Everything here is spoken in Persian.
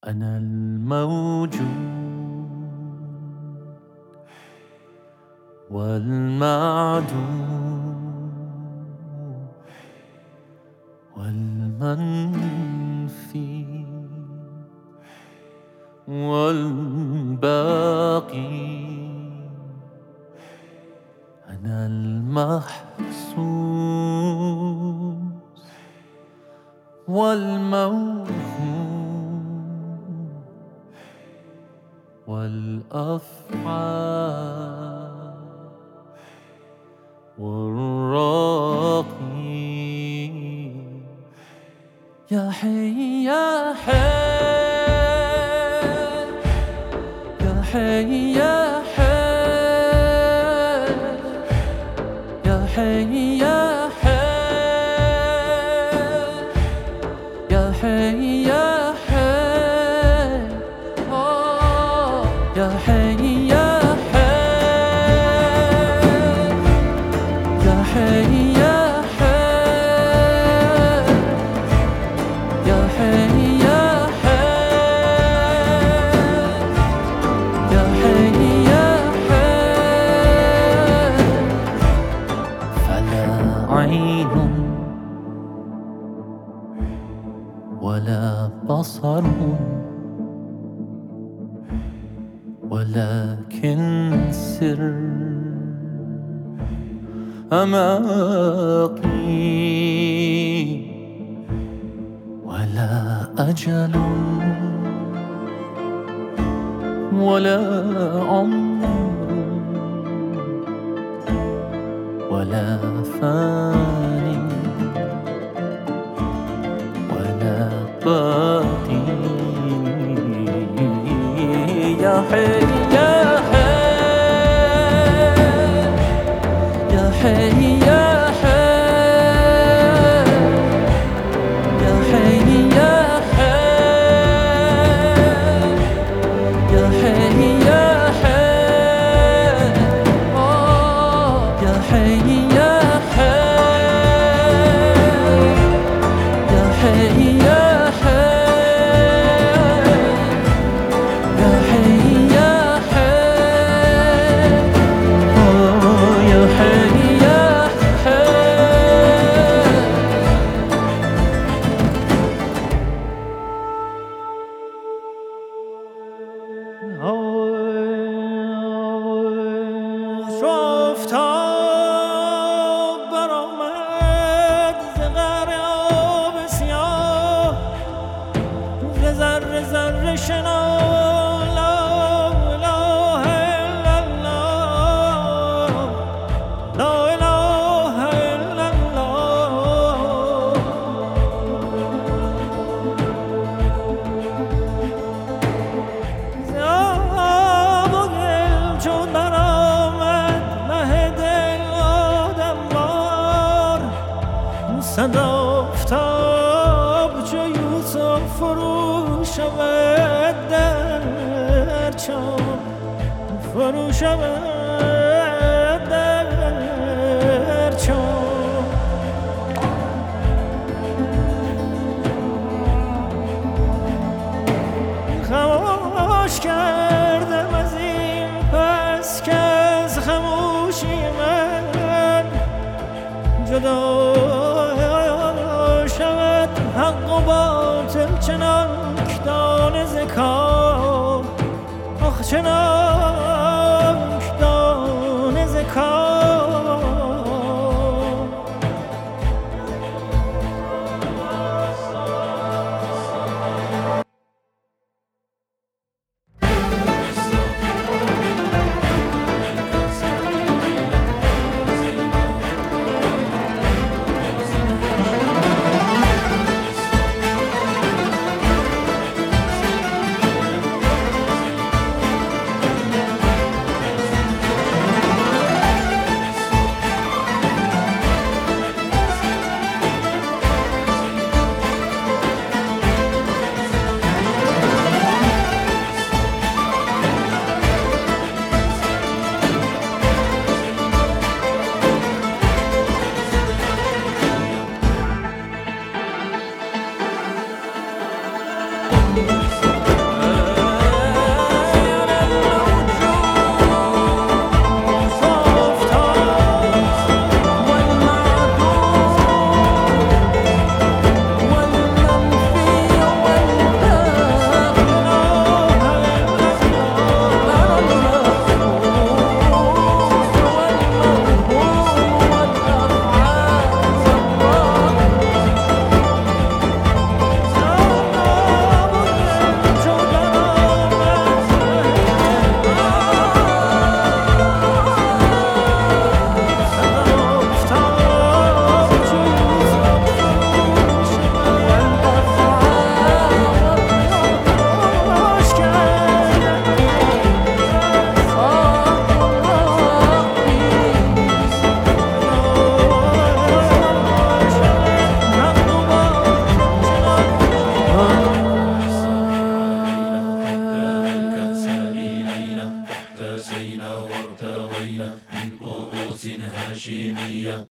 أنا الموجود والمعدوم والمنفي والباقي. أنا المحسوس والموهوم والأفعال والراقي. يا حي يا حي يا حي يا حي يا حي يا حي يا حي يا حي يا حي يا حي يا حي يا حي يا حي يا حي يا حي يا حي. فلا عين ولا بصر ولكن سر أماقي، ولا أجل ولا عمر ولا فاني ولا باقي. يا حي يا حي يا حي يا حي يا حي يا حي يا حي يا حي يا حي يا حي يا حي يا شفتاب برآمد ز قعر آب سیاه، ز ذره ذره شنا لا اله الا الله، لا اله الا الله. ز آب و گل چون برآمد مه دل آدم وار، صد آفتاب چو یوسف فرو شود در چاه، فرو شود در چاه. خاموش کردم از این پس که از خاموشی من جدا شود حق و باطل، چنانک دانه ز کار، آخ چنانک دانه ز کار. وارتسينا وارتوينا من كؤوس هاشمية